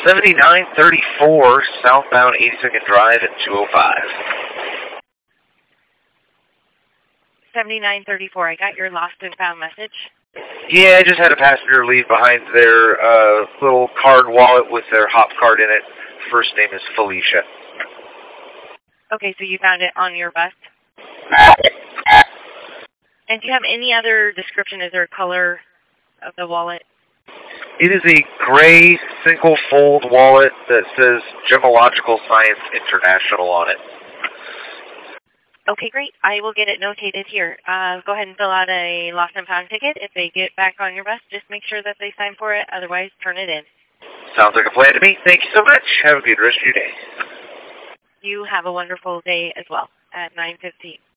7934 southbound 82nd Drive at 205. 7934, I got your lost and found message. Yeah, I just had a passenger leave behind their little card wallet with their hop card in it. First name is Felicia. Okay, so you found it on your bus? And do you have any other description? Is there a color of the wallet? It is a gray single-fold wallet that says Gemological Science International on it. Okay, great. I will get it notated here. Go ahead and fill out a lost and found ticket. If they get back on your bus, just make sure that they sign for it. Otherwise, turn it in. Sounds like a plan to me. Thank you so much. Have a good rest of your day. You have a wonderful day as well at 9:15.